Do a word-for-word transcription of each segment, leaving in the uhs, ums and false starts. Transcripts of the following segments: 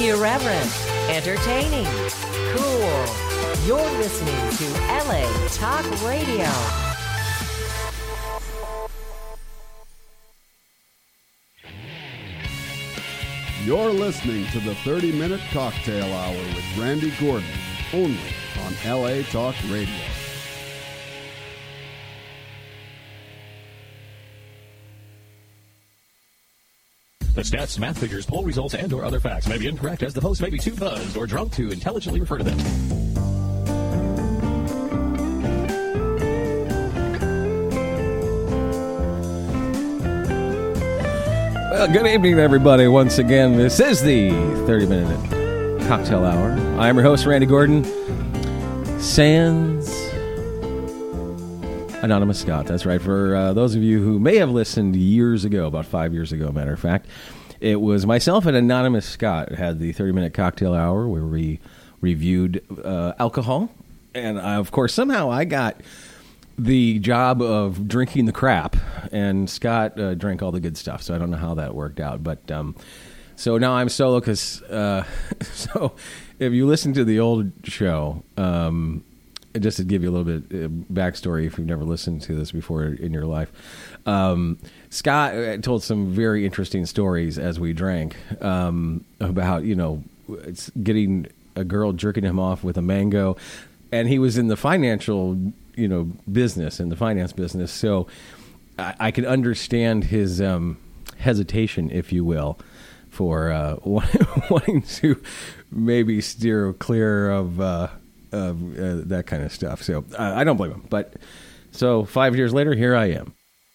Irreverent, entertaining, cool. You're listening to L A Talk Radio. You're listening to the thirty minute Cocktail Hour with Randy Gordon, only on L A Talk Radio. The stats, math figures, poll results, and or other facts may be incorrect, as the host may be too buzzed or drunk to intelligently refer to them. Well, good evening, everybody. Once again, this is the thirty minute Cocktail Hour. I am your host, Randy Gordon. Sans Anonymous Scott. That's right. For uh, those of you who may have listened years ago, about five years ago, matter of fact, it was myself and Anonymous Scott who had the thirty minute Cocktail Hour where we reviewed uh, alcohol. And, I, of course, somehow I got the job of drinking the crap, and Scott uh, drank all the good stuff. So I don't know how that worked out. But um, so now I'm solo because, uh, so if you listen to the old show, um, just to give you a little bit of backstory, if you've never listened to this before in your life, um, Scott told some very interesting stories as we drank um, about, you know, it's getting a girl jerking him off with a mango, and he was in the financial, you know, business, in the finance business, so I, I can understand his um, hesitation, if you will, for uh, wanting to maybe steer clear of uh, Of uh, that kind of stuff. So uh, I don't blame him. But so five years later, here I am.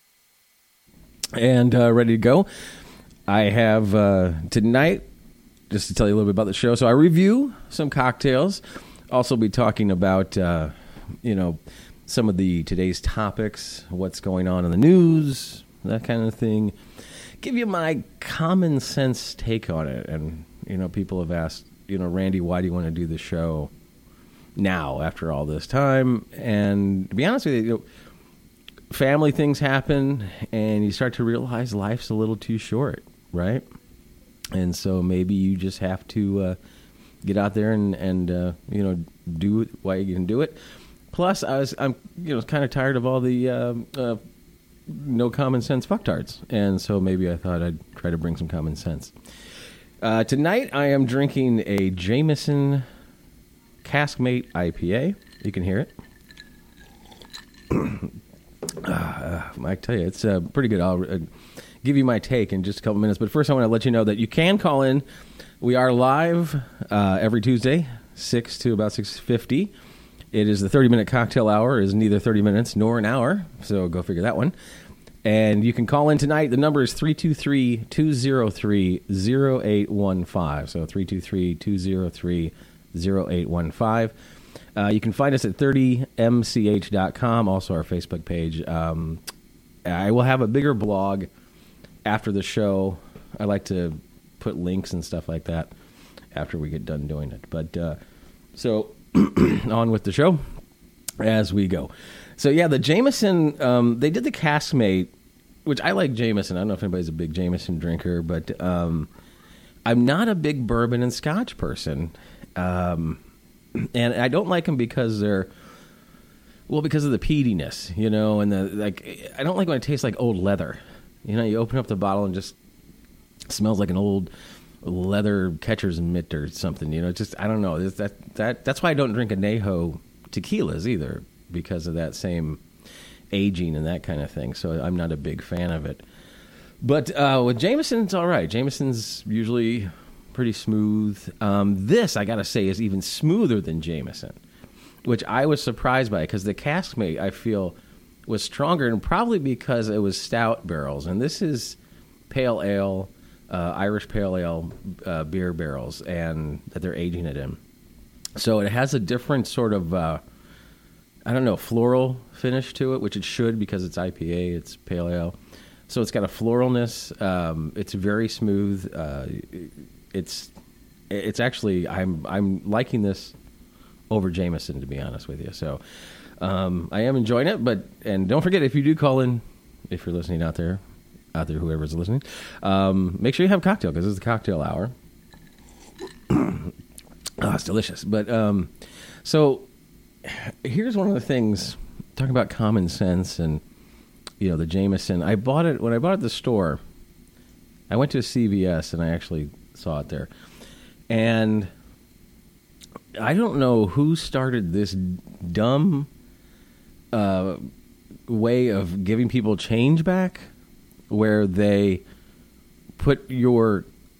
And uh, ready to go. I have uh, tonight, just to tell you a little bit about the show. So I review some cocktails. Also be talking about, uh, you know, some of the today's topics, what's going on in the news, that kind of thing. Give you my common sense take on it. And, you know, people have asked, you know, Randy, why do you want to do the show now after all this time? And to be honest with you, you know, family things happen and you start to realize life's a little too short, right? And so maybe you just have to uh, get out there and, and uh, you know, do it while you can do it. Plus, I was, I'm, you know, kind of tired of all the uh, uh, no common sense fucktards. And so maybe I thought I'd try to bring some common sense. Uh, tonight, I am drinking a Jameson Caskmate I P A. You can hear it. uh, I tell you, it's uh, pretty good. I'll uh, give you my take in just a couple minutes. But first, I want to let you know that you can call in. We are live uh, every Tuesday, six to about six fifty. It is the thirty minute Cocktail Hour. It is neither thirty minutes nor an hour. So go figure that one. And you can call in tonight. The number is three two three, two zero three, zero eight one five. So three two three, two zero three, zero eight one five. Uh, you can find us at thirty m c h dot com, also our Facebook page. Um, I will have a bigger blog after the show. I like to put links and stuff like that after we get done doing it. But uh, so on with the show as we go. So yeah, the Jameson, um, they did the Caskmate, which I like Jameson. I don't know if anybody's a big Jameson drinker, but um, I'm not a big bourbon and scotch person. Um, and I don't like them because they're, well, because of the peatiness, you know, and the, like, I don't like when it tastes like old leather. You know, you open up the bottle and just smells like an old leather catcher's mitt or something, you know, just, I don't know. That, that, that's why I don't drink Añejo tequilas either, because of that same aging and that kind of thing. So I'm not a big fan of it. But uh, with Jameson, it's all right. Jameson's usually pretty smooth. Um, this, I got to say, is even smoother than Jameson, which I was surprised by, because the Caskmate, I feel, was stronger, and probably because it was stout barrels. And this is pale ale, uh, Irish pale ale uh, beer barrels, and that they're aging it in. So it has a different sort of, uh, I don't know, floral finish to it, which it should, because it's I P A, it's pale ale. So it's got a floralness. Um, it's very smooth. Uh, it's it's actually, I'm I'm liking this over Jameson, to be honest with you. So um, I am enjoying it. But and don't forget, if you do call in, if you're listening out there, out there, whoever's listening, um, make sure you have a cocktail, because it's the cocktail hour. oh, it's delicious. But um, so here's one of the things, talking about common sense and, you know, the Jameson. I bought it, when I bought it at the store, I went to a C V S and I actually saw it there. And I don't know who started this dumb uh, way of giving people change back, where they put your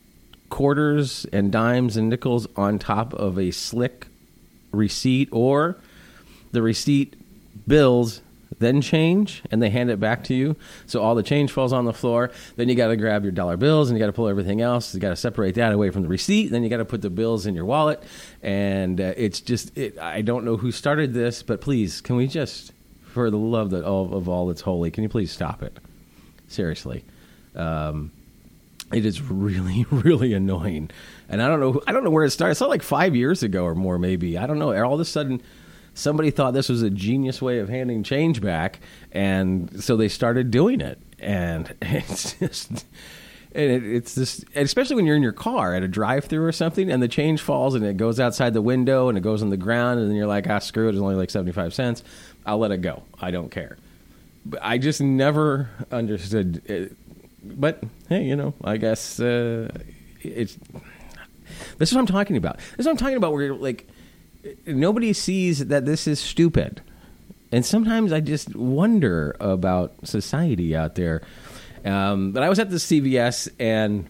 quarters and dimes and nickels on top of a slick receipt, or the receipt bills then change and they hand it back to you, so all the change falls on the floor. Then you got to grab your dollar bills and you got to pull everything else. You got to separate that away from the receipt. Then you got to put the bills in your wallet, and uh, it's just it, I don't know who started this, but please, can we just, for the love that all, of all that's holy, can you please stop it? Seriously. Um, it is really, really annoying. And I don't know, I don't know where it started. It's not like five years ago or more, maybe. I don't know. All of a sudden, somebody thought this was a genius way of handing change back, and so they started doing it. And it's just, and it, it's just, especially when you're in your car at a drive-thru or something, and the change falls and it goes outside the window and it goes on the ground, and then you're like, ah, screw it, it's only like seventy-five cents. I'll let it go. I don't care. But I just never understood it. But hey, you know, I guess uh, it's. This is what I'm talking about. This is what I'm talking about. Where like nobody sees that this is stupid, and sometimes I just wonder about society out there. Um, but I was at the C V S, and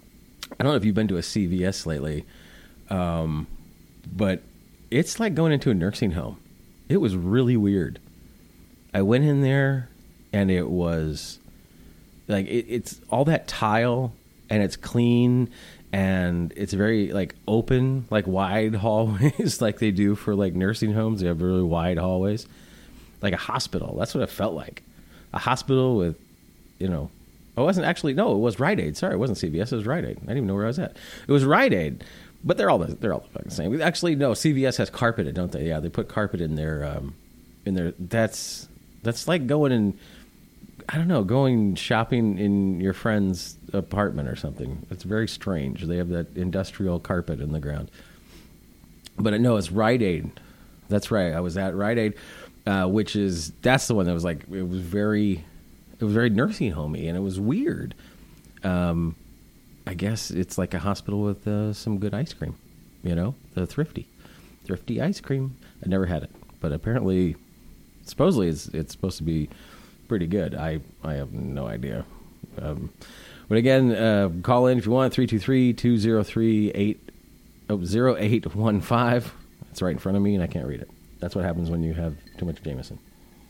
I don't know if you've been to a C V S lately, um, but it's like going into a nursing home. It was really weird. I went in there, and it was. Like, it, it's all that tile, and it's clean, and it's very, like, open, like, wide hallways, like they do for, like, nursing homes. They have really wide hallways. Like a hospital. That's what it felt like. A hospital with, you know... Oh, it wasn't actually... No, it was Rite Aid. Sorry, it wasn't C V S. It was Rite Aid. I didn't even know where I was at. It was Rite Aid. But they're all the, they're all the fucking same. Actually, no, C V S has carpeted, don't they? Yeah, they put carpet in their... Um, in their that's That's like going in... I don't know, going shopping in your friend's apartment or something. It's very strange. They have that industrial carpet in the ground. But no, it's Rite Aid. That's right. I was at Rite Aid, uh, which is, that's the one that was like, it was very, it was very nursing homey, and it was weird. Um, I guess it's like a hospital with uh, some good ice cream, you know, the Thrifty. Thrifty ice cream. I never had it, but apparently, supposedly it's, it's supposed to be pretty good. I, I have no idea. Um, but again, uh, call in if you want, three two three, two zero three, eight oh eight one five. It's right in front of me, and I can't read it. That's what happens when you have too much Jameson.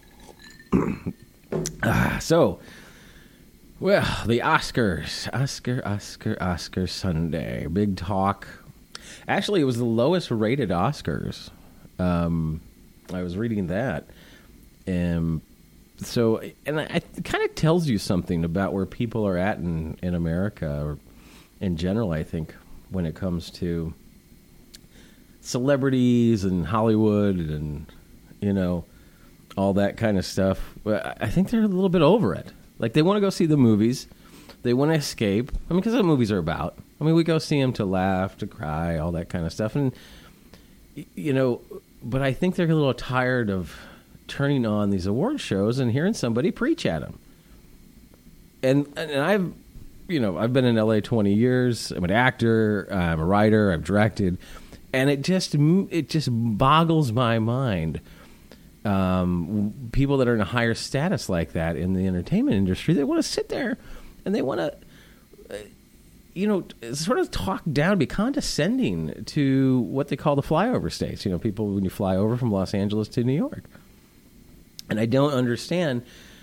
ah, so, well, the Oscars. Oscar, Oscar, Oscar Sunday. Big talk. Actually, it was the lowest rated Oscars. Um, I was reading that. And so, and I, it kind of tells you something about where people are at in, in America, or in general, I think, when it comes to celebrities and Hollywood and, you know, all that kind of stuff. I think they're a little bit over it. Like, they want to go see the movies. They want to escape. I mean, because that's what movies are about. I mean, we go see them to laugh, to cry, all that kind of stuff. And, you know, but I think they're a little tired of turning on these award shows and hearing somebody preach at them. And and I've, you know, I've been in L A twenty years. I'm an actor. I'm a writer. I've directed, and it just it just boggles my mind. Um, people that are in a higher status like that in the entertainment industry, they want to sit there and they want to, uh, you know, sort of talk down, be condescending to what they call the flyover states. You know, people when you fly over from Los Angeles to New York. And I don't understand,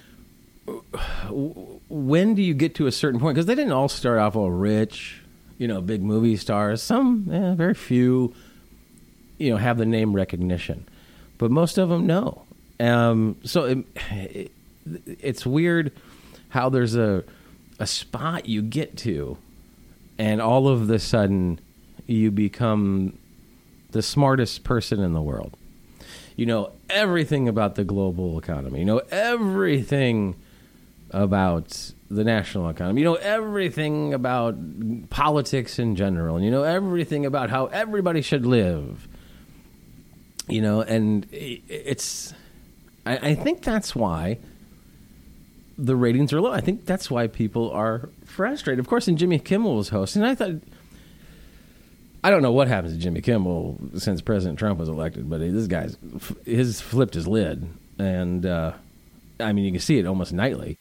when do you get to a certain point? Because they didn't all start off all rich, you know, big movie stars. Some, eh, very few, you know, have the name recognition. But most of them, no. Um, so it, it, it's weird how there's a, a spot you get to, and all of a sudden you become the smartest person in the world. You know everything about the global economy. You know everything about the national economy. You know everything about politics in general, and you know everything about how everybody should live. You know, and it's, I, I think that's why the ratings are low. I think that's why people are frustrated. Of course, and Jimmy Kimmel was hosting, and I thought, I don't know what happens to Jimmy Kimmel since President Trump was elected, but this guy's, his flipped his lid, and uh, I mean, you can see it almost nightly.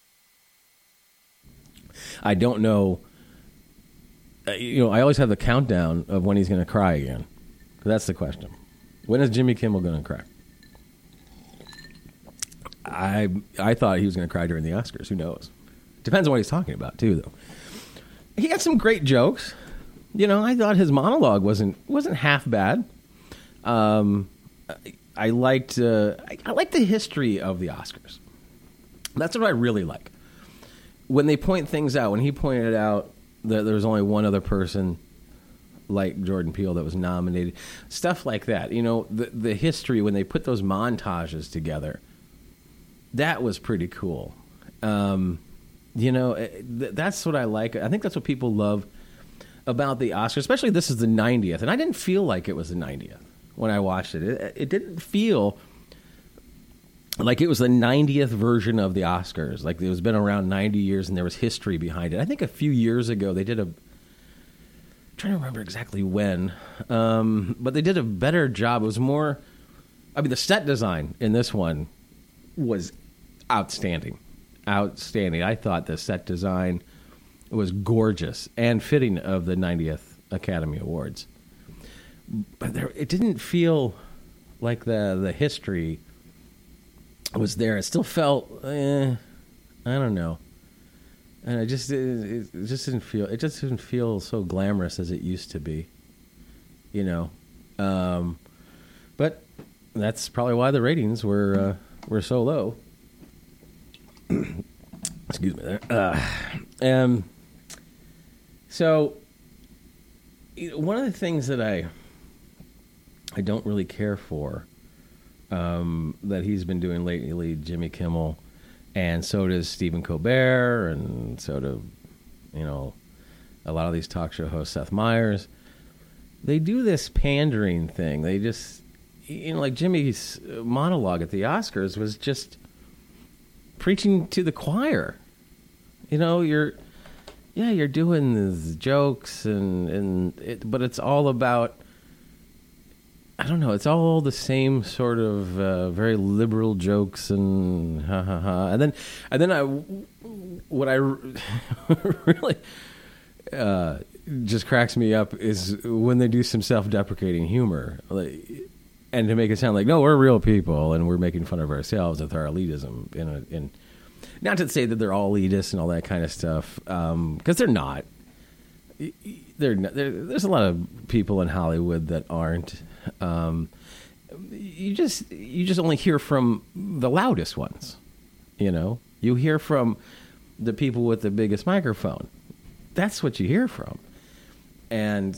I don't know, you know, I always have the countdown of when he's going to cry again. That's the question. When is Jimmy Kimmel going to cry? I I thought he was going to cry during the Oscars. Who knows? Depends on what he's talking about, too, though. He had some great jokes. You know, I thought his monologue wasn't wasn't half bad. Um, I, I liked uh, I, I liked the history of the Oscars. That's what I really like. When they point things out, when he pointed out that there was only one other person like Jordan Peele that was nominated, stuff like that. You know, the the history, when they put those montages together, that was pretty cool. Um, you know, th- that's what I like. I think that's what people love about the Oscars, especially this is the ninetieth. And I didn't feel like it was the ninetieth when I watched it. It, it didn't feel like it was the ninetieth version of the Oscars. Like it was been around ninety years and there was history behind it. I think a few years ago they did a, I'm trying to remember exactly when, um, but they did a better job. It was more, I mean, the set design in this one was outstanding. Outstanding. I thought the set design was gorgeous and fitting of the ninetieth Academy Awards. But there, it didn't feel like the the history was there. It still felt, eh, I don't know. And it just it, it just didn't feel it just didn't feel so glamorous as it used to be. You know. Um, but that's probably why the ratings were uh, were so low. Excuse me there. Uh, um, so, one of the things that I I don't really care for um, that he's been doing lately, Jimmy Kimmel, and so does Stephen Colbert, and so do, you know, a lot of these talk show hosts, Seth Meyers. They do this pandering thing. They just, you know, like Jimmy's monologue at the Oscars was just preaching to the choir. You know, you're, yeah, you're doing these jokes, and, and it, but it's all about, I don't know, it's all the same sort of uh, very liberal jokes and ha ha ha. And then, and then I, what I really uh, just cracks me up is when they do some self-deprecating humor, like, and to make it sound like, no, we're real people and we're making fun of ourselves with our elitism. In, a, in not to say that they're all elitist and all that kind of stuff, because um, they're not. They're, they're, there's a lot of people in Hollywood that aren't. Um, you just you just only hear from the loudest ones, you know. You hear from the people with the biggest microphone. That's what you hear from. And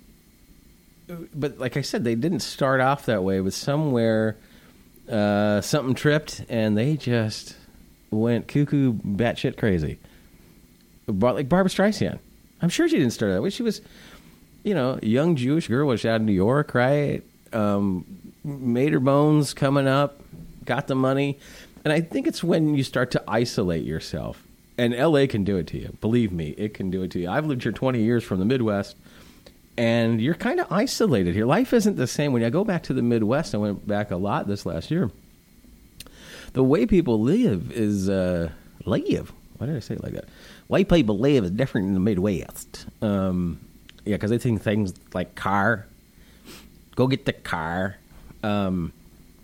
but like I said, they didn't start off that way. It was somewhere uh, something tripped, and they just went cuckoo, batshit crazy. Like Barbra Streisand. I'm sure she didn't start that way. She was, you know, a young Jewish girl, was out in New York, right? Um, made her bones coming up, got the money. And I think it's when you start to isolate yourself. And L A can do it to you. Believe me, it can do it to you. I've lived here twenty years from the Midwest, and you're kind of isolated here. Life isn't the same. When I go back to the Midwest, I went back a lot this last year. The way people live is, uh, live. Why did I say it like that? White people live is different in the Midwest. Um, yeah, because they think things like car, go get the car. Um,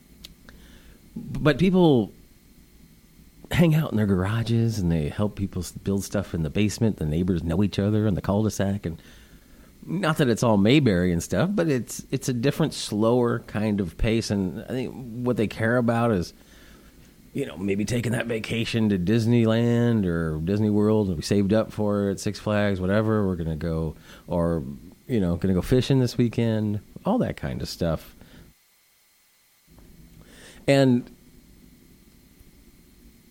but people hang out in their garages, and they help people build stuff in the basement. The neighbors know each other in the cul-de-sac. And not that it's all Mayberry and stuff, but it's it's a different, slower kind of pace. And I think what they care about is, you know, maybe taking that vacation to Disneyland or Disney World, and we saved up for it, Six Flags, whatever. We're going to go, or, you know, going to go fishing this weekend, all that kind of stuff.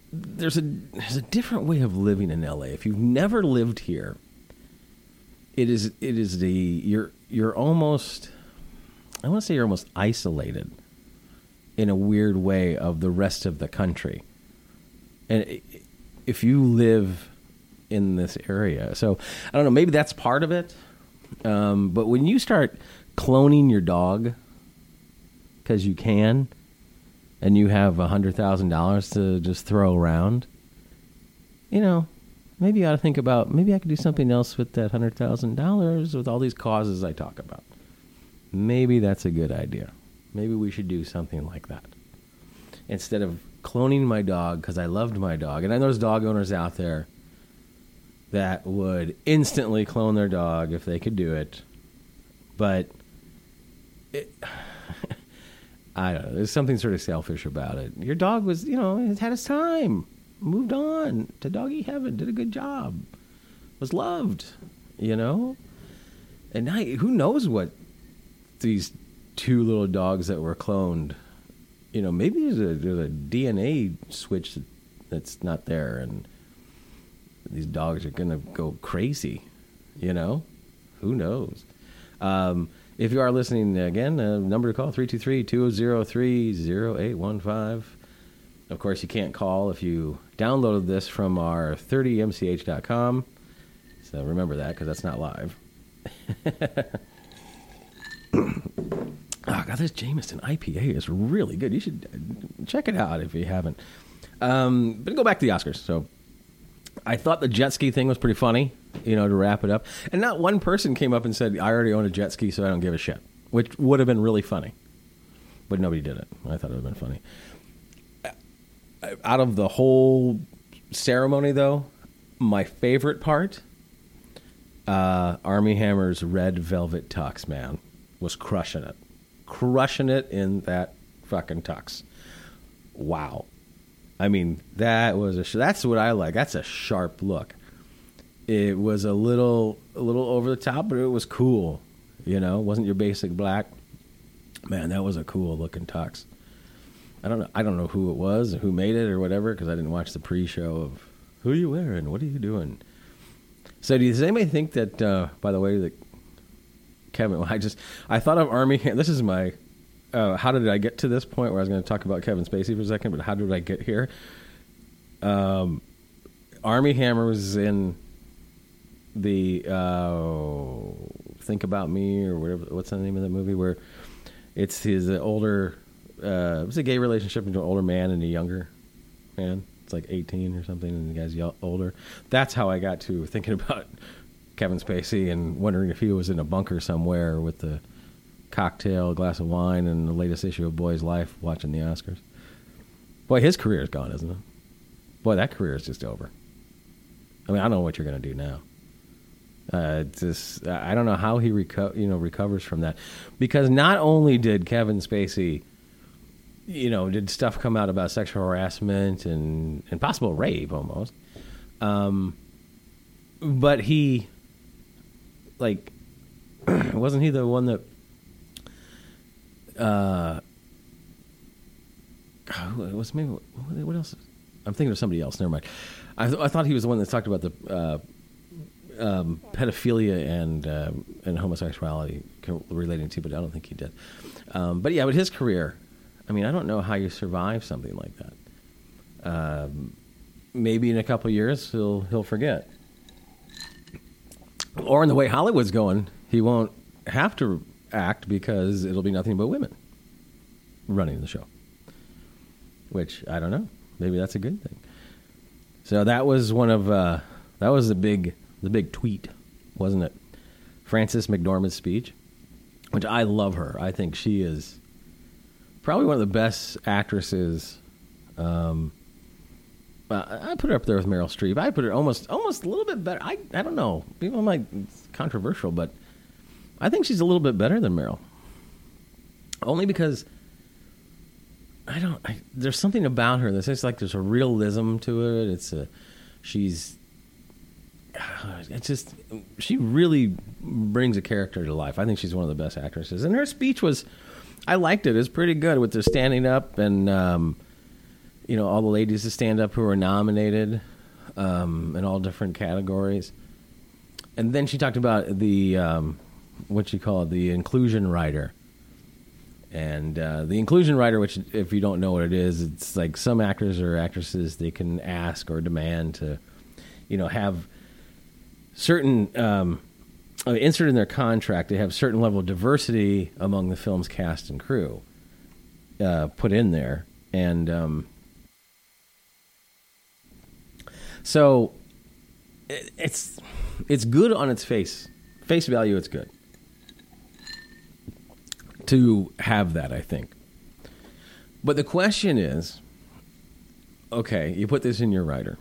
there's a there's a different way of living in L A. If you've never lived here, it is it is the you're you're almost I want to say you're almost isolated in a weird way of the rest of the country. And if you live in this area, so I don't know, maybe that's part of it. Um, but when you start cloning your dog because you can, and you have a hundred thousand dollars to just throw around, you know, maybe you ought to think about, maybe I could do something else with that hundred thousand dollars with all these causes I talk about. Maybe that's a good idea. Maybe we should do something like that. Instead of cloning my dog because I loved my dog. And I know there's dog owners out there that would instantly clone their dog if they could do it. But it, I don't know. There's something sort of selfish about it. Your dog was, you know, it had its time. Moved on to doggy heaven. Did a good job. Was loved, you know? And now, who knows what these two little dogs that were cloned, you know, maybe there's a, there's a D N A switch that's not there, and these dogs are going to go crazy, you know? Who knows? Um, if you are listening, again, uh, number to call, three two three, two oh three, oh eight one five. Of course, you can't call if you downloaded this from our thirty M C H dot com. So remember that, because that's not live. Oh, God, this Jameson I P A is really good. You should check it out if you haven't. Um, but go back to the Oscars. So I thought the jet ski thing was pretty funny, you know, to wrap it up. And not one person came up and said, I already own a jet ski, so I don't give a shit, which would have been really funny. But nobody did it. I thought it would have been funny. Out of the whole ceremony, though, my favorite part, uh, Armie Hammer's red velvet tux, man, was crushing it. Crushing it in that fucking tux. Wow. I mean, that was a sh- that's what I like. That's a sharp look. It was a little a little over the top, but it was cool. You know, it wasn't your basic black. Man, that was a cool looking tux. I don't know. I don't know who it was, or who made it, or whatever, because I didn't watch the pre-show of who are you wearing, what are you doing. So, does anybody think that? Uh, by the way, that Kevin, I just I thought of Armie. This is my. Uh, how did I get to this point where I was going to talk about Kevin Spacey for a second? But how did I get here? Um, Armie Hammer was in the uh, Think About Me or whatever. What's the name of that movie where it's his uh, older. Uh, it was a gay relationship between an older man and a younger man. It's like eighteen or something, and the guy's y- older. That's how I got to thinking about Kevin Spacey and wondering if he was in a bunker somewhere with the cocktail, a glass of wine, and the latest issue of Boy's Life watching the Oscars. Boy, his career is gone, isn't it? Boy, that career is just over. I mean, I don't know what you're going to do now. Uh, just I don't know how he reco- you know recovers from that, because not only did Kevin Spacey, you know, did stuff come out about sexual harassment and, and possible rape almost, um, but he, like, wasn't he the one that, uh, it was maybe, what else? I'm thinking of somebody else, never mind. I, th- I thought he was the one that talked about the uh, um, pedophilia and uh, and homosexuality relating to, but I don't think he did. Um, but yeah, but his career, I mean, I don't know how you survive something like that. Um, maybe in a couple of years he'll he'll forget, or in the way Hollywood's going, he won't have to act because it'll be nothing but women running the show. Which I don't know. Maybe that's a good thing. So that was one of uh, that was the big the big tweet, wasn't it? Frances McDormand's speech, which I love her. I think she is probably one of the best actresses. Um, I put her up there with Meryl Streep. I put her almost almost a little bit better. I I don't know. People might it's controversial, but I think she's a little bit better than Meryl. Only because I don't. I, there's something about her that's just like there's a realism to it. It's a she's. It's just she really brings a character to life. I think she's one of the best actresses, and her speech was. I liked it. It's pretty good with the standing up and, um, you know, all the ladies to stand up who were nominated um, in all different categories. And then she talked about the, um, what you call it, the inclusion rider. And uh, the inclusion rider, which, if you don't know what it is, it's like some actors or actresses, they can ask or demand to, you know, have certain, um, insert in their contract, they have certain level of diversity among the film's cast and crew uh, put in there. And um, so it, it's it's good on its face. Face value, it's good to have that, I think. But the question is, okay, you put this in your writer,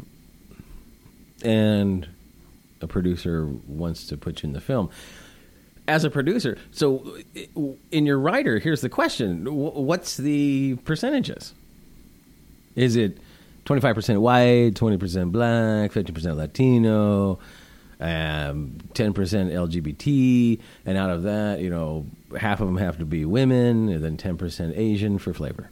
and a producer wants to put you in the film. As a producer, so in your writer, here's the question. What's the percentages? Is it twenty-five percent white, twenty percent black, fifty percent Latino, um, ten percent L G B T, and out of that, you know, half of them have to be women, and then ten percent Asian for flavor?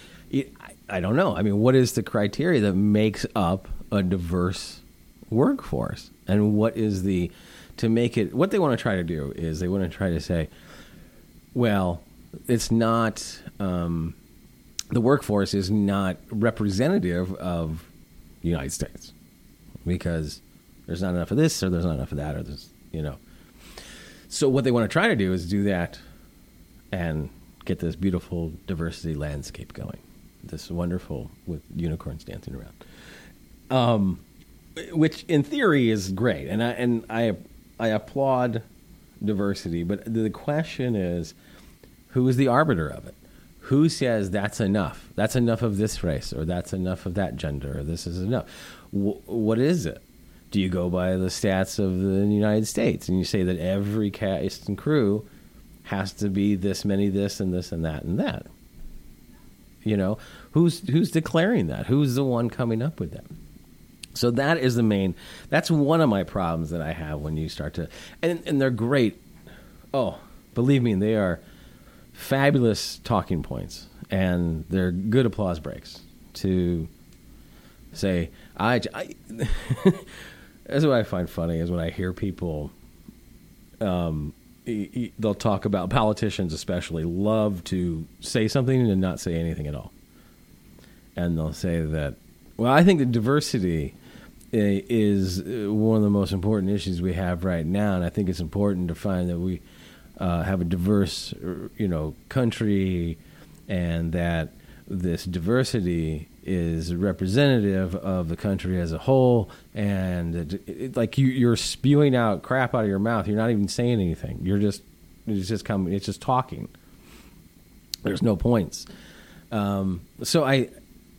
I don't know. I mean, what is the criteria that makes up a diverse workforce? And what is the, to make it, what they want to try to do is they want to try to say, well, it's not, um, the workforce is not representative of the United States because there's not enough of this or there's not enough of that or there's, you know. So what they want to try to do is do that and get this beautiful diversity landscape going. This wonderful, with unicorns dancing around. Um, which in theory is great. And I, and I, I applaud diversity, but the question is, who is the arbiter of it? Who says that's enough? That's enough of this race, or that's enough of that gender, or this is enough. W- what is it? Do you go by the stats of the United States and you say that every cast and crew has to be this many, this and this and that and that? You know, who's who's declaring that? Who's the one coming up with that? So that is the main. That's one of my problems that I have when you start to, and and they're great. Oh, believe me, they are fabulous talking points, and they're good applause breaks to say, I, I that's what I find funny is when I hear people, um, they'll talk about, politicians especially, love to say something and not say anything at all. And they'll say that, well, I think that diversity is one of the most important issues we have right now, and I think it's important to find that we uh, have a diverse, you know, country, and that this diversity is representative of the country as a whole, and it, it, like you, you're spewing out crap out of your mouth. You're not even saying anything. You're just, it's just coming. It's just talking. There's no points. Um, so I,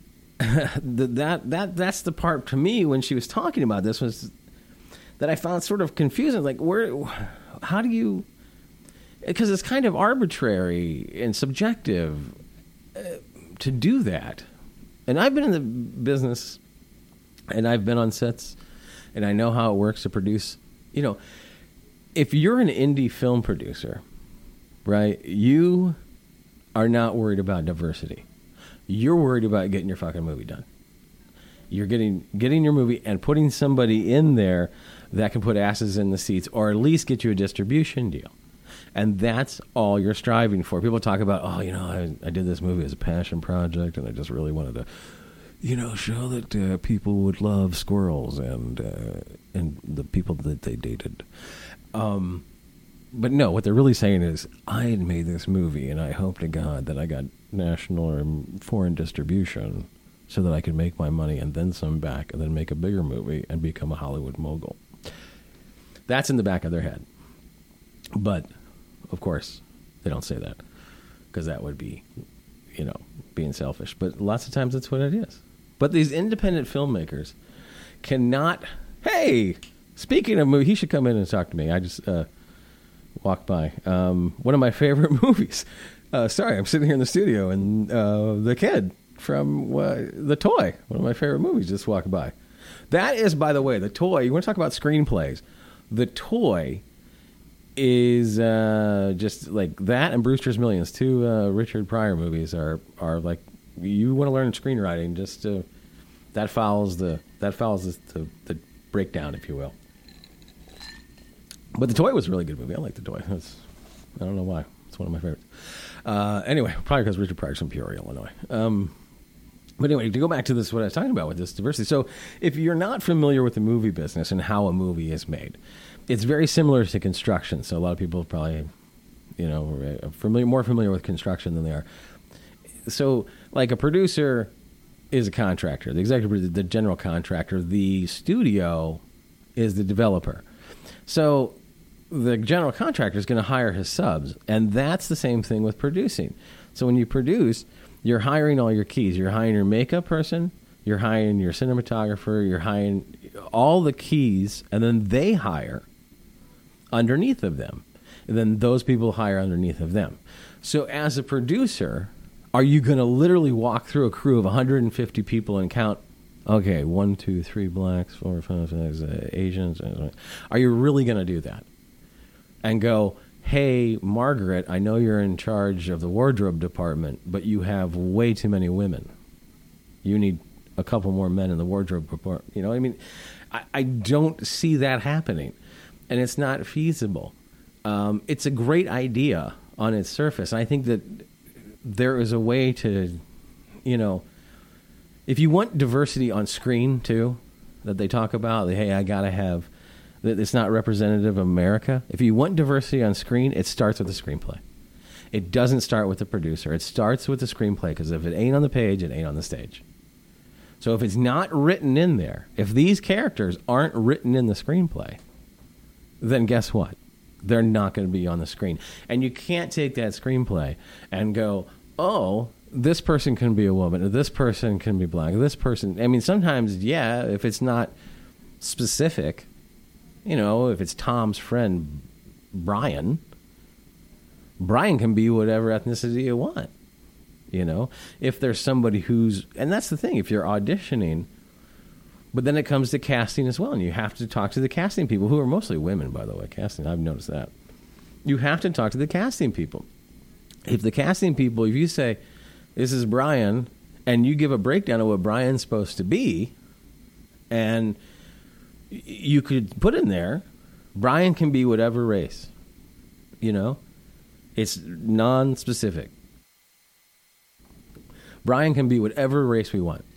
the, that that that's the part to me when she was talking about this was that I found sort of confusing. Like, where, how do you? Because it's kind of arbitrary and subjective uh, to do that. And I've been in the business, and I've been on sets, and I know how it works to produce. You know, if you're an indie film producer, right, you are not worried about diversity. You're worried about getting your fucking movie done. You're getting getting your movie and putting somebody in there that can put asses in the seats, or at least get you a distribution deal. And that's all you're striving for. People talk about, oh, you know, I, I did this movie as a passion project, and I just really wanted to, you know, show that uh, people would love squirrels and uh, and the people that they dated. Um, but no, what they're really saying is, I had made this movie, and I hope to God that I got national or foreign distribution so that I could make my money and then some back, and then make a bigger movie and become a Hollywood mogul. That's in the back of their head. But of course, they don't say that, because that would be, you know, being selfish. But lots of times that's what it is. But these independent filmmakers cannot, hey, speaking of movie, he should come in and talk to me. I just uh, walked by. Um, one of my favorite movies. Uh, sorry, I'm sitting here in the studio, and uh, the kid from uh, The Toy, one of my favorite movies, just walked by. That is, by the way, The Toy. You want to talk about screenplays. The Toy is uh, just like that, and Brewster's Millions, two uh, Richard Pryor movies are are like you want to learn screenwriting, just uh, that follows the that follows the, the, the breakdown, if you will. But The Toy was a really good movie. I like The Toy. It's, I don't know why. It's one of my favorites. Uh, anyway, probably because Richard Pryor's from Peoria, Illinois. Um, but anyway, to go back to this, what I was talking about with this diversity. So if you're not familiar with the movie business and how a movie is made, it's very similar to construction. So a lot of people probably, you know, are familiar, more familiar with construction than they are. So like a producer is a contractor, the executive producer, the general contractor, the studio is the developer. So the general contractor is going to hire his subs, and that's the same thing with producing. So when you produce, you're hiring all your keys. You're hiring your makeup person, you're hiring your cinematographer, you're hiring all the keys, and then they hire underneath of them. And then those people hire underneath of them. So as a producer, are you going to literally walk through a crew of one hundred fifty people and count, okay, one, two, three blacks, four, five, six, uh, Asians? Are you really going to do that? And go, hey, Margaret, I know you're in charge of the wardrobe department, but you have way too many women. You need a couple more men in the wardrobe department. You know, I mean, I, I don't see that happening, and it's not feasible. Um, it's a great idea on its surface. I think that there is a way to, you know, if you want diversity on screen, too, that they talk about, hey, I got to have... that it's not representative of America. If you want diversity on screen, it starts with the screenplay. It doesn't start with the producer. It starts with the screenplay, because if it ain't on the page, it ain't on the stage. So if it's not written in there, if these characters aren't written in the screenplay, then guess what? They're not going to be on the screen. And you can't take that screenplay and go, oh, this person can be a woman, or this person can be black, or this person... I mean, sometimes, yeah, if it's not specific... You know, if it's Tom's friend, Brian, Brian can be whatever ethnicity you want. You know, if there's somebody who's, and that's the thing, if you're auditioning, but then it comes to casting as well, and you have to talk to the casting people, who are mostly women, by the way, casting, I've noticed that. You have to talk to the casting people. If the casting people, if you say, this is Brian, and you give a breakdown of what Brian's supposed to be, and you could put in there, Brian can be whatever race. You know? It's non-specific. Brian can be whatever race we want.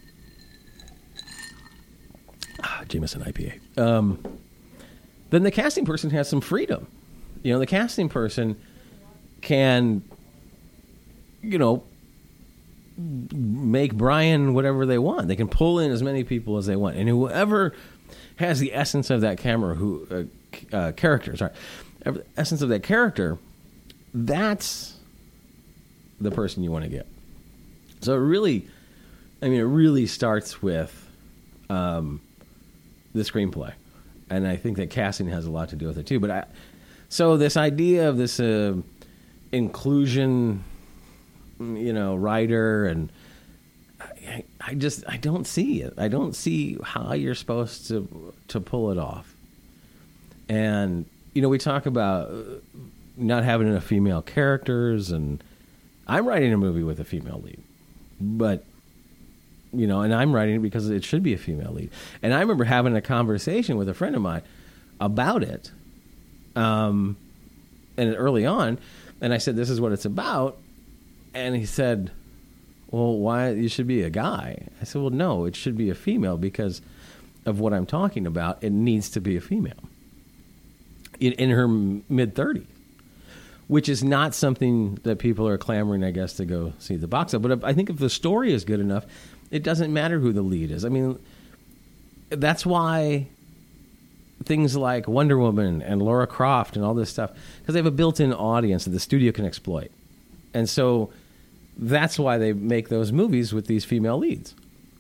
Ah, Jameson I P A. Um, then the casting person has some freedom. You know, the casting person can, you know, make Brian whatever they want. They can pull in as many people as they want. And whoever... has the essence of that camera, who uh, uh, character, sorry, essence of that character, that's the person you want to get. So it really, I mean, it really starts with um, the screenplay, and I think that casting has a lot to do with it too. But I, so this idea of this uh, inclusion, you know, writer and. I, I just I don't see it. I don't see how you're supposed to to pull it off. And you know, we talk about not having enough female characters, and I'm writing a movie with a female lead, but you know, and I'm writing it because it should be a female lead. And I remember having a conversation with a friend of mine about it, um, and early on, and I said, "This is what it's about," and he said, well, why you should be a guy? I said, well, no, it should be a female because of what I'm talking about. It needs to be a female in, in her mid thirties, which is not something that people are clamoring, I guess, to go see the box of. But if, I think if the story is good enough, it doesn't matter who the lead is. I mean, that's why things like Wonder Woman and Lara Croft and all this stuff, because they have a built-in audience that the studio can exploit. And so that's why they make those movies with these female leads.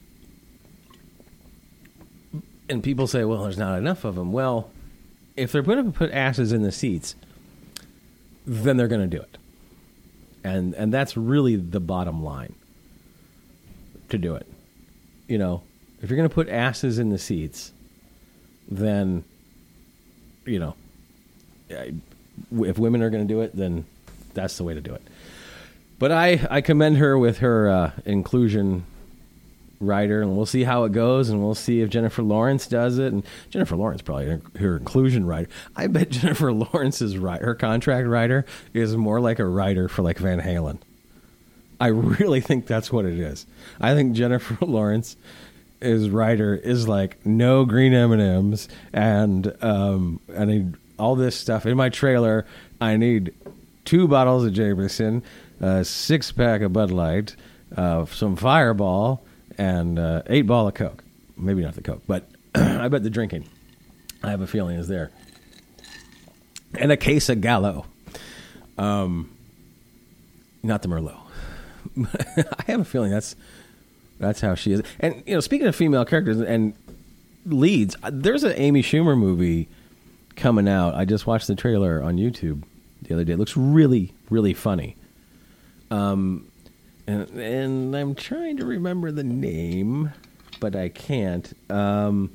And people say, well, there's not enough of them. Well, if they're going to put asses in the seats, then they're going to do it. And and that's really the bottom line to do it. You know, if you're going to put asses in the seats, then, you know, if women are going to do it, then that's the way to do it. But I, I commend her with her uh, inclusion writer, and we'll see how it goes, and we'll see if Jennifer Lawrence does it. And Jennifer Lawrence probably her, her inclusion writer. I bet Jennifer Lawrence's writer, her contract writer, is more like a writer for like Van Halen. I really think that's what it is. I think Jennifer Lawrence, his writer, is like no green M and M's, and um, I need all this stuff in my trailer. I need two bottles of Jameson, a six pack of Bud Light, uh, some Fireball, and uh, eight ball of Coke. Maybe not the Coke, but I bet the drinking, I have a feeling, is there. And a case of Gallo. Um, not the Merlot. I have a feeling that's that's how she is. And, you know, speaking of female characters and leads, there's an Amy Schumer movie coming out. I just watched the trailer on YouTube the other day. It looks really, really funny. Um, and, and I'm trying to remember the name, but I can't. Um,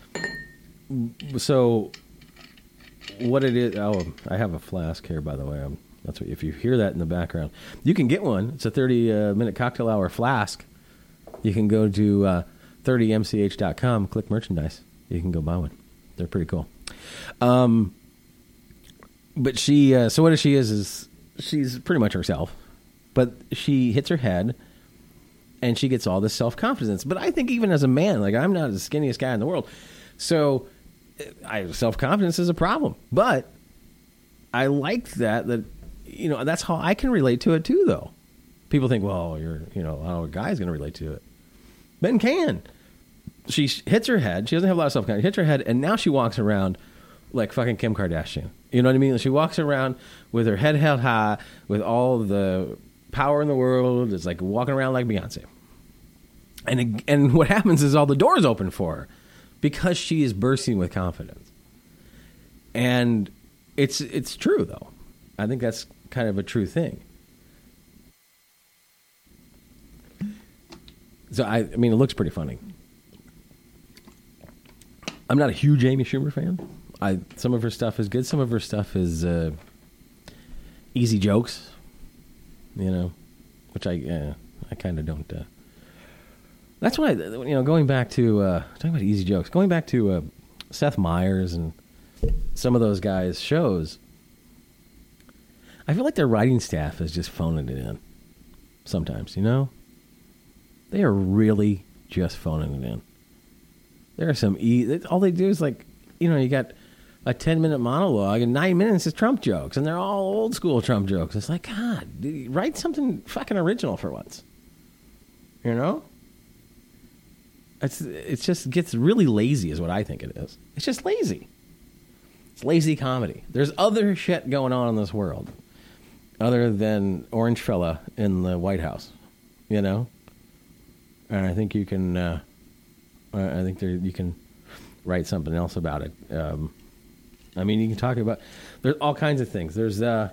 so what it is, oh, I have a flask here, by the way. I'm, that's what, if you hear that in the background, you can get one. It's a thirty minute cocktail hour flask. You can go to uh, thirty M C H dot com, click merchandise. You can go buy one. They're pretty cool. Um, but she, uh, so what she is, is she's pretty much herself, but she hits her head and she gets all this self-confidence. But I think even as a man, like, I'm not the skinniest guy in the world. So I, self-confidence is a problem, but I like that, that, you know, that's how I can relate to it too, though. People think, well, you're, you know, how a guy's going to relate to it. Men can. She hits her head. She doesn't have a lot of self-confidence. Hits her head, and now she walks around like fucking Kim Kardashian. You know what I mean? She walks around with her head held high, with all the power in the world. It's like walking around like Beyonce. And and what happens is all the doors open for her because she is bursting with confidence. And it's it's true, though. I think that's kind of a true thing. So, I, I mean, it looks pretty funny. I'm not a huge Amy Schumer fan. I Some of her stuff is good. Some of her stuff is uh, easy jokes, you know, which I uh, I kind of don't. Uh, that's why, you know, going back to, uh, talking about easy jokes, going back to uh, Seth Meyers and some of those guys' shows, I feel like their writing staff is just phoning it in sometimes, you know? They are really just phoning it in. There are some, e- all they do is like, you know, you got a ten-minute monologue and nine minutes is Trump jokes, and they're all old-school Trump jokes. It's like, God, write something fucking original for once. You know? It's, it just gets really lazy is what I think it is. It's just lazy. It's lazy comedy. There's other shit going on in this world other than Orange Fella in the White House, you know? And I think you can, uh, I think there, you can write something else about it. Um, I mean, you can talk about, there's all kinds of things. There's, uh,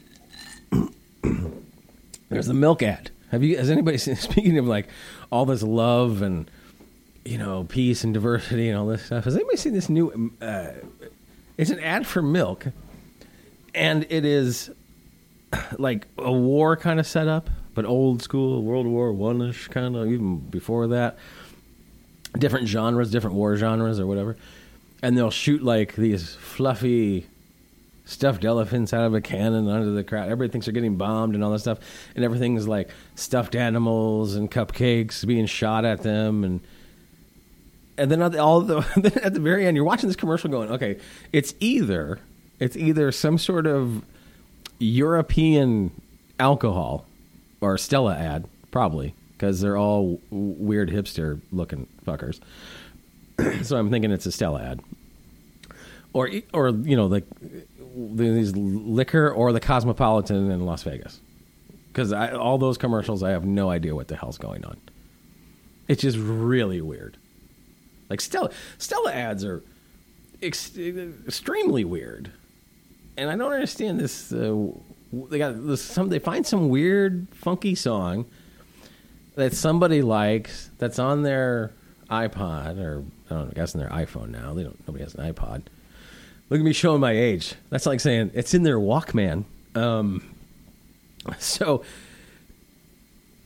there's the milk ad. Have you, has anybody seen, speaking of like all this love and, you know, peace and diversity and all this stuff, has anybody seen this new, uh, it's an ad for milk, and it is like a war kind of setup, but old school, World War One-ish kind of, even before that. Different genres, different war genres or whatever. And they'll shoot like these fluffy stuffed elephants out of a cannon onto the crowd. Everybody thinks they're getting bombed and all that stuff. And everything's like stuffed animals and cupcakes being shot at them. And and then at the, all the, at the very end, you're watching this commercial going, okay, it's either it's either some sort of European alcohol or Stella ad, probably, because they're all weird hipster-looking fuckers. So I'm thinking it's a Stella ad. Or, or you know, like these liquor or the Cosmopolitan in Las Vegas. Because all those commercials, I have no idea what the hell's going on. It's just really weird. Like Stella, Stella ads are ex- extremely weird. And I don't understand this... Uh, They got this, some. They find some weird, funky song that somebody likes that's on their iPod, or I don't know, I guess on their iPhone now. They don't. Nobody has an iPod. Look at me showing my age. That's like saying it's in their Walkman. Um, so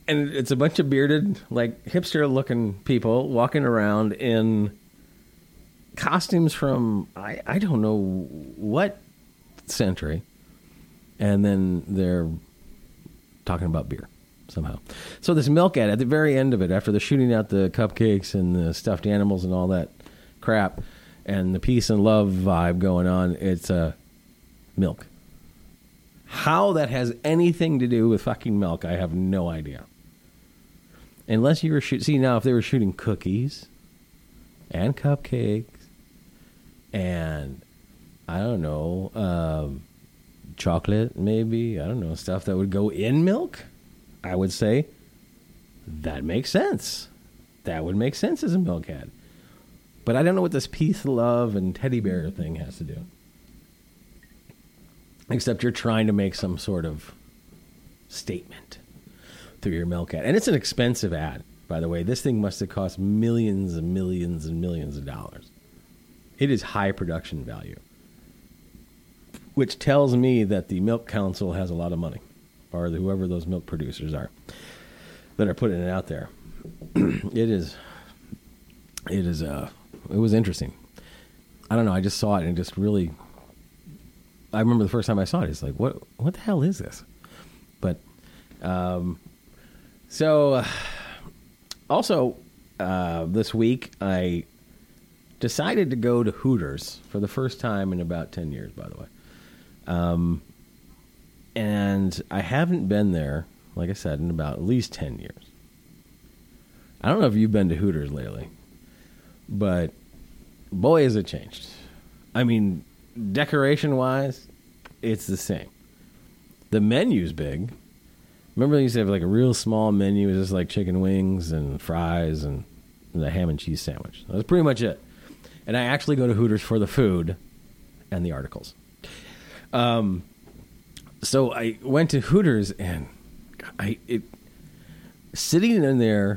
and it's a bunch of bearded, like hipster-looking people walking around in costumes from I, I don't know what century, and then they're talking about beer somehow. So this milk ad at the very end of it, after they're shooting out the cupcakes and the stuffed animals and all that crap, and the peace and love vibe going on, it's uh, milk. How that has anything to do with fucking milk, I have no idea. Unless you were shooting... See, now, if they were shooting cookies and cupcakes and, I don't know, um, chocolate maybe, I don't know, stuff that would go in milk, I would say that makes sense. That would make sense as a milk ad. But I don't know what this peace, love, and teddy bear thing has to do. Except you're trying to make some sort of statement through your milk ad. And it's an expensive ad, by the way. This thing must have cost millions and millions and millions of dollars. It is high production value. Which tells me that the Milk Council has a lot of money. Or whoever those milk producers are that are putting it out there. It is, it is, uh, it was interesting. I don't know, I just saw it and it just really... I remember the first time I saw it, it's like, what what the hell is this? But, um, so, uh, also, uh, this week, I decided to go to Hooters for the first time in about ten years, by the way. Um, and I haven't been there, like I said, in about at least ten years. I don't know if you've been to Hooters lately, but boy, has it changed. I mean... Decoration-wise, it's the same. The menu's big. Remember they used to have like a real small menu, it was just like chicken wings and fries and the ham and cheese sandwich. That was pretty much it. And I actually go to Hooters for the food and the articles. Um, so I went to Hooters and I it sitting in there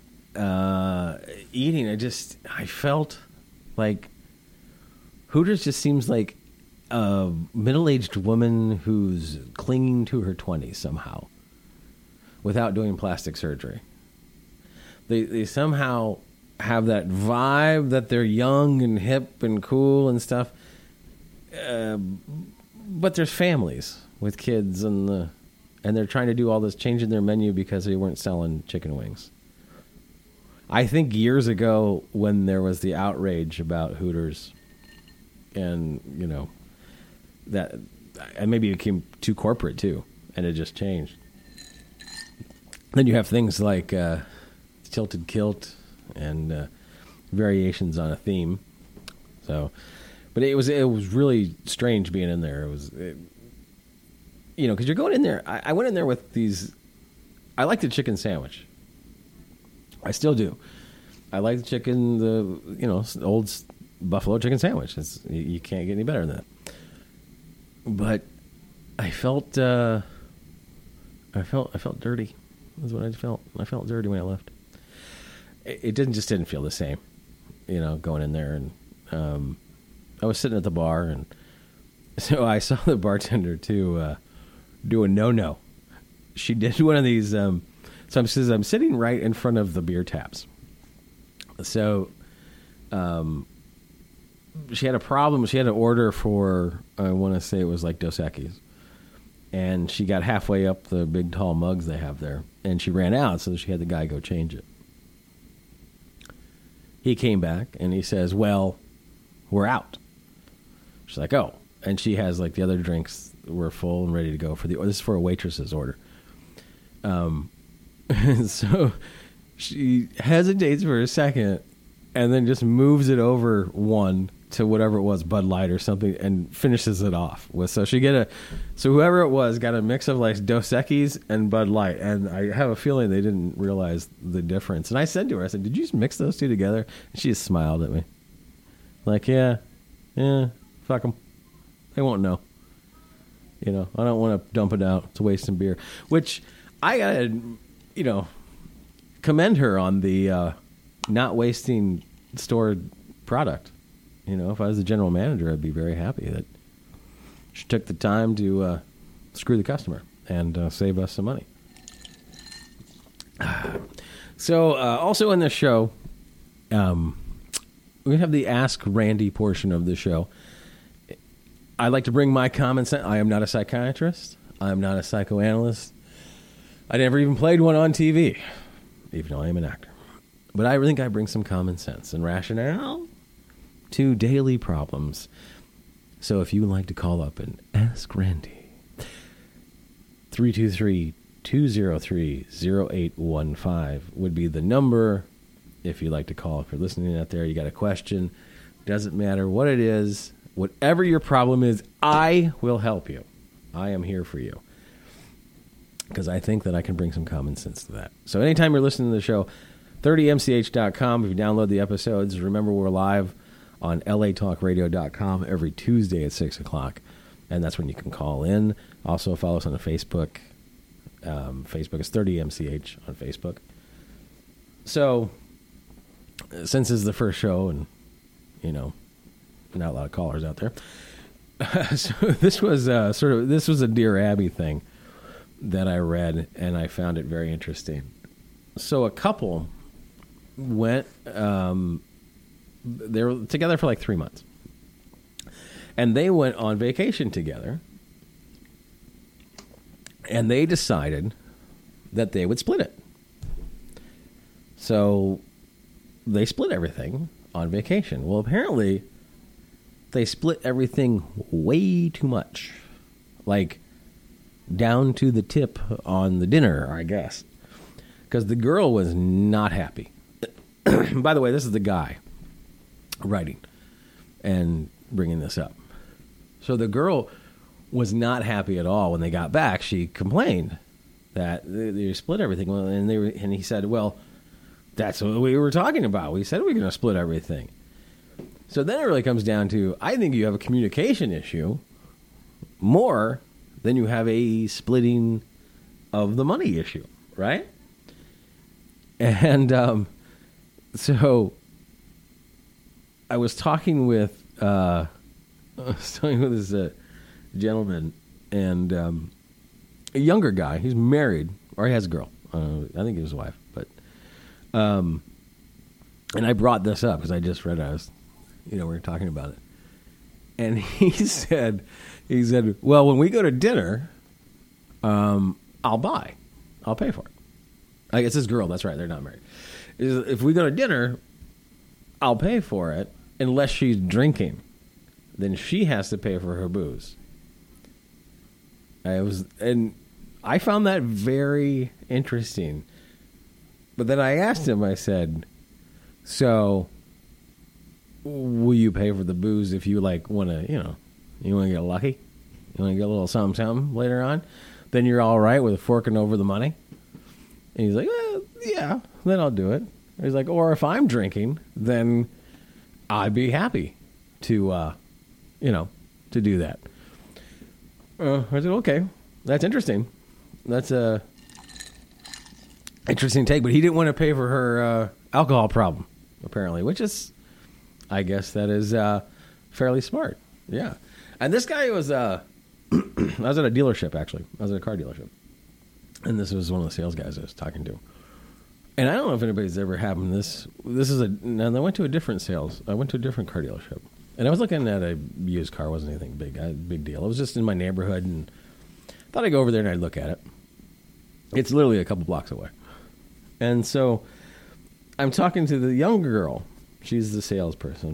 uh, eating. I just I felt like. Hooters just seems like a middle-aged woman who's clinging to her twenties somehow without doing plastic surgery. They they somehow have that vibe that they're young and hip and cool and stuff. Uh, but there's families with kids and the and they're trying to do all this, changing their menu because they weren't selling chicken wings. I think years ago when there was the outrage about Hooters... And, you know, that, and maybe it became too corporate, too, and it just changed. Then you have things like uh, Tilted Kilt and uh, variations on a theme. So, but it was it was really strange being in there. It was, it, you know, because you're going in there. I, I went in there with these, I like the chicken sandwich. I still do. I like the chicken, the, you know, old buffalo chicken sandwich. It's, you can't get any better than that. But I felt, uh, I felt, I felt dirty. That's what I felt. I felt dirty when I left. It, it didn't just didn't feel the same, you know, going in there. And um, I was sitting at the bar, and so I saw the bartender too uh, do a no-no. She did one of these. Um, so I'm, I'm sitting right in front of the beer taps. So. Um, She had a problem. She had an order for, I want to say it was like Dos Equis. And she got halfway up the big tall mugs they have there. And she ran out, so she had the guy go change it. He came back, and he says, well, we're out. She's like, oh. And she has, like, the other drinks were full and ready to go. for the. This is for a waitress's order. Um, so she hesitates for a second and then just moves it over one to whatever it was, Bud Light or something, and finishes it off with. So she get a, so whoever it was got a mix of like Dos Equis and Bud Light, and I have a feeling they didn't realize the difference. And I said to her, I said, "Did you just mix those two together?" And she just smiled at me, like, "Yeah, yeah, fuck them, they won't know. You know, I don't want to dump it out. It's wasting beer." Which I gotta, you know, commend her on the uh, not wasting stored product. You know, if I was the general manager, I'd be very happy that she took the time to uh, screw the customer and uh, save us some money. So, uh, also in this show, um, we have the Ask Randy portion of the show. I like to bring my common sense. I am not a psychiatrist. I am not a psychoanalyst. I never even played one on T V, even though I am an actor. But I think I bring some common sense and rationale to daily problems. So if you would like to call up and ask Randy, three two three, two zero three, zero eight one five would be the number. If you'd like to call, if you're listening out there, you got a question, doesn't matter what it is, whatever your problem is, I will help you. I am here for you. Because I think that I can bring some common sense to that. So anytime you're listening to the show, thirty M C H dot com. If you download the episodes, remember we're live on L A talk radio dot com every Tuesday at six o'clock. And that's when you can call in. Also follow us on the Facebook. Um, Facebook is thirty M C H on Facebook. So, since this is the first show and, you know, not a lot of callers out there. so this was uh, sort of, this was a Dear Abby thing that I read, and I found it very interesting. So a couple went, um, they were together for like three months. And they went on vacation together. And they decided that they would split it. So they split everything on vacation. Well, apparently they split everything way too much. Like, down to the tip on the dinner, I guess. Because the girl was not happy. By the way, this is the guy writing and bringing this up. So the girl was not happy at all when they got back. She complained that they, they split everything. Well, and they were, and he said, well, that's what we were talking about. We said we were going to split everything. So then it really comes down to, I think you have a communication issue more than you have a splitting of the money issue, right? And um, so I was talking with, uh, I was talking with this uh, gentleman, and um, a younger guy. He's married, or he has a girl. Uh, I think he was his wife, but um, and I brought this up because I just read it. I was, you know, we were talking about it, and he said, he said, well, when we go to dinner, um, I'll buy, I'll pay for it. I guess this girl. That's right. They're not married. If we go to dinner, I'll pay for it unless she's drinking. Then she has to pay for her booze. I was, and I found that very interesting. But then I asked him, I said, so will you pay for the booze if you like want to, you know, you want to get lucky? You want to get a little something, something later on? Then you're all right with forking over the money? And he's like, well, yeah, then I'll do it. He's like, or if I'm drinking, then I'd be happy to, uh, you know, to do that. Uh, I said, okay, that's interesting. That's a interesting take. But he didn't want to pay for her uh, alcohol problem, apparently, which is, I guess that is uh, fairly smart. Yeah. And this guy was, uh, I was at a dealership, actually. I was at a car dealership. And this was one of the sales guys I was talking to. And I don't know if anybody's ever happened this. This is a, and I went to a different sales. I went to a different car dealership. And I was looking at a used car. It wasn't anything big, a big deal. It was just in my neighborhood, and I thought I'd go over there and I'd look at it. It's literally a couple blocks away. And so I'm talking to the young girl. She's the salesperson.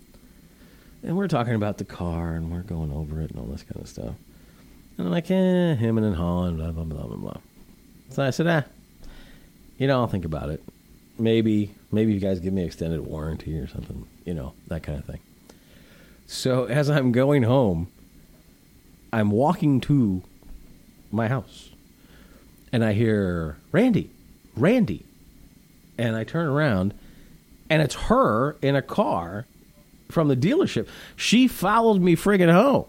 And we're talking about the car, and we're going over it and all this kind of stuff. And I'm like, eh, him and hawing, blah, blah, blah, blah, blah. So I said, ah, you know, I'll think about it. Maybe, maybe you guys give me extended warranty or something, you know, that kind of thing. So as I'm going home, I'm walking to my house, and I hear, Randy, Randy. And I turn around, and it's her in a car from the dealership. She followed me friggin' home.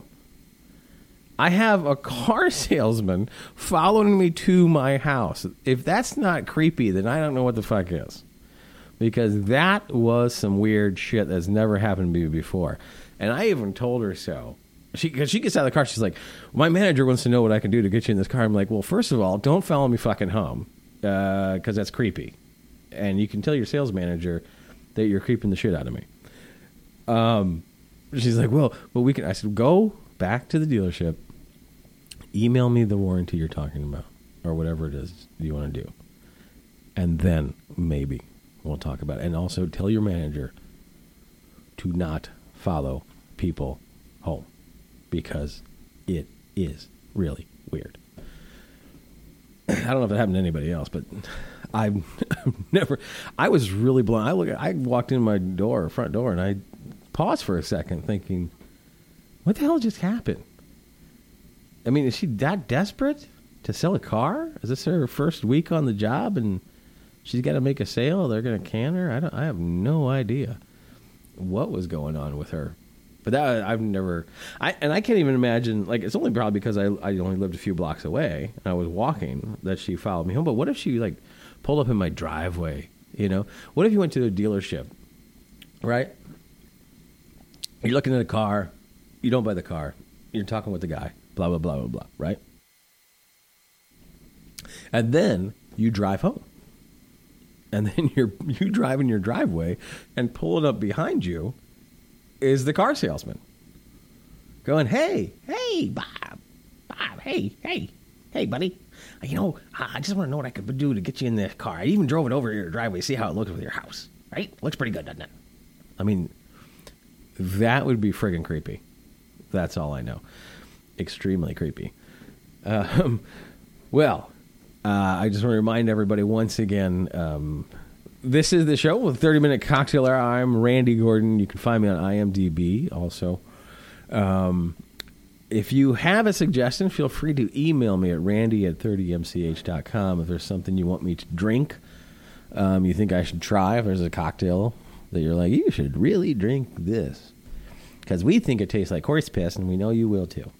I have a car salesman following me to my house. If that's not creepy, then I don't know what the fuck is. Because that was some weird shit that's never happened to me before. And I even told her so. She, cause she gets out of the car, she's like, my manager wants to know what I can do to get you in this car. I'm like, well, first of all, don't follow me fucking home. Because uh, that's creepy. and you can tell your sales manager that you're creeping the shit out of me. Um, she's like, well, well, we can. I said, go back to the dealership, email me the warranty you're talking about, or whatever it is you want to do, and then maybe we'll talk about it. And also tell your manager to not follow people home, because it is really weird. I don't know if it happened to anybody else, but I've never. I was really blown. I look. I walked in my door, front door, and I paused for a second, thinking, "What the hell just happened?" I mean, is she that desperate to sell a car? Is this her first week on the job, and she's got to make a sale? They're going to can her. I don't. I have no idea what was going on with her. But that I've never, I and I can't even imagine. Like, it's only probably because I I only lived a few blocks away and I was walking that she followed me home. But what if she like pulled up in my driveway? You know, what if you went to a dealership, right? You're looking at a car, you don't buy the car, you're talking with the guy, blah blah blah blah blah, right? And then you drive home, and then you're you drive in your driveway, and pulling up behind you is the car salesman going, hey, hey, Bob, Bob, hey, hey, hey, buddy. You know, I just want to know what I could do to get you in the car. I even drove it over your driveway, see how it looks with your house, right? Looks pretty good, doesn't it? I mean, that would be friggin' creepy. That's all I know. Extremely creepy. Um, well, uh, I just want to remind everybody once again, um, this is the show with thirty minute Cocktail Hour. I'm Randy Gordon. You can find me on I M D B also. Um, if you have a suggestion, feel free to email me at randy at thirty m c h dot com. If there's something you want me to drink, um, you think I should try, if there's a cocktail that you're like, you should really drink this, because we think it tastes like horse piss, and we know you will too.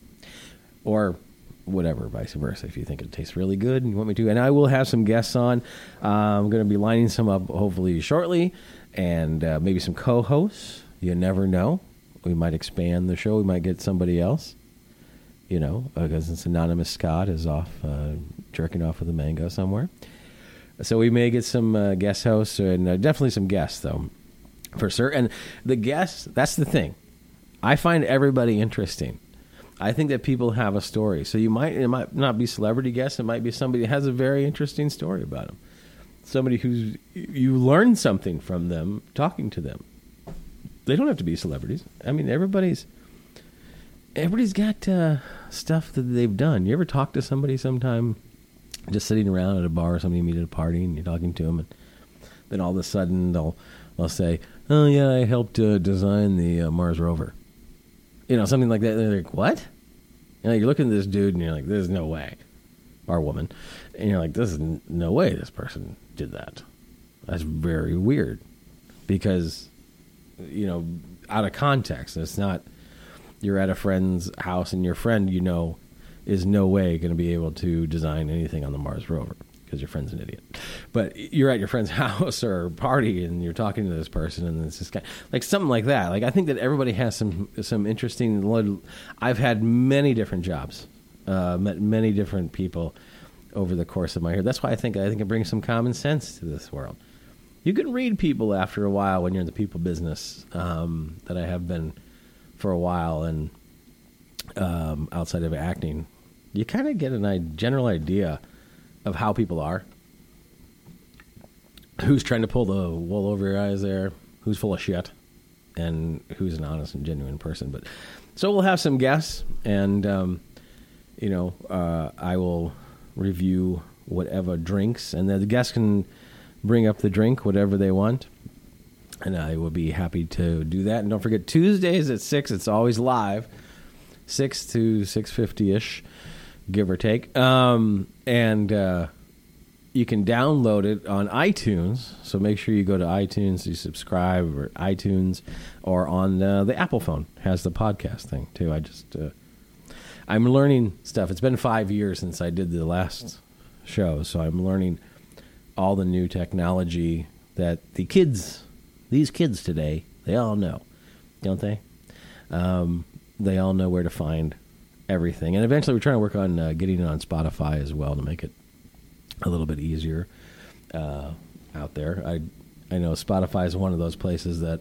Or whatever, vice versa, if you think it tastes really good and you want me to. And I will have some guests on. Uh, I'm going to be lining some up hopefully shortly, and uh, maybe some co-hosts. You never know. We might expand the show. We might get somebody else, you know, because it's Anonymous Scott is off uh, jerking off with a mango somewhere. So we may get some uh, guest hosts, and uh, definitely some guests, though, for sure. And the guests, that's the thing. I find everybody interesting. I think that people have a story. So you might, it might not be celebrity guests. It might be somebody that has a very interesting story about them. Somebody who's, you learn something from them talking to them. They don't have to be celebrities. I mean, everybody's, everybody's got uh, stuff that they've done. You ever talk to somebody sometime just sitting around at a bar or somebody you meet at a party and you're talking to them, and then all of a sudden they'll, they'll say, oh yeah, I helped uh, design the uh, Mars rover. You know, something like that. They're like, what? You know, you're looking at this dude and you're like, there's no way. Or woman. And you're like, this is n- no way this person did that. That's very weird. Because, you know, out of context, it's not, you're at a friend's house and your friend, you know, is no way going to be able to design anything on the Mars rover because your friend's an idiot. But you're at your friend's house or party and you're talking to this person, and it's this guy, like something like that. Like, I think that everybody has some some interesting. I've had many different jobs, uh, met many different people over the course of my career. That's why I think I think it brings some common sense to this world. You can read people after a while when you're in the people business, um, that I have been for a while, and um, outside of acting, you kind of get a general idea of how people are. Who's trying to pull the wool over your eyes there, who's full of shit, and who's an honest and genuine person. But so we'll have some guests, and um, you know, uh, I will review whatever drinks, and then the guests can bring up the drink, whatever they want, and I will be happy to do that. And don't forget, Tuesdays at six, it's always live, six to six fifty ish, give or take. Um, and uh, you can download it on iTunes. So make sure you go to iTunes, you subscribe, or iTunes, or on uh, the Apple phone has the podcast thing too. I just uh, I'm learning stuff. It's been five years since I did the last show, so I'm learning all the new technology that the kids, these kids today, they all know, don't they? Um, they all know where to find everything. And eventually we're trying to work on uh, getting it on Spotify as well to make it a little bit easier uh, out there. I I know Spotify is one of those places that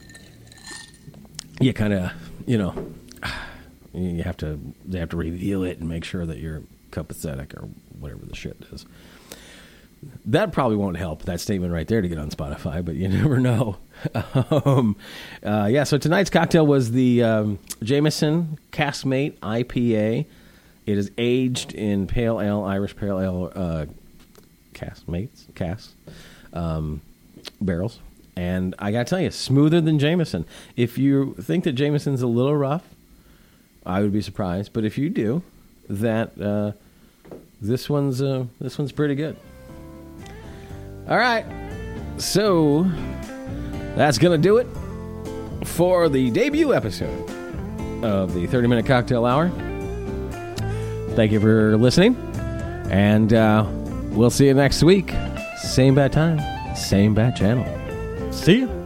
you kind of, you know, you have to they have to review it and make sure that you're copacetic or whatever the shit is. That probably won't help, that statement right there, to get on Spotify, but you never know. um, uh, yeah, so tonight's cocktail was the um, Jameson Caskmate I P A. It is aged in Pale Ale, Irish Pale Ale uh, Caskmates, Cask um, barrels. And I got to tell you, smoother than Jameson. If you think that Jameson's a little rough, I would be surprised. But if you do, that uh, this one's uh, this one's pretty good. All right, so that's going to do it for the debut episode of the thirty-minute Cocktail Hour. Thank you for listening, and uh, we'll see you next week. Same bad time, same bad channel. See you.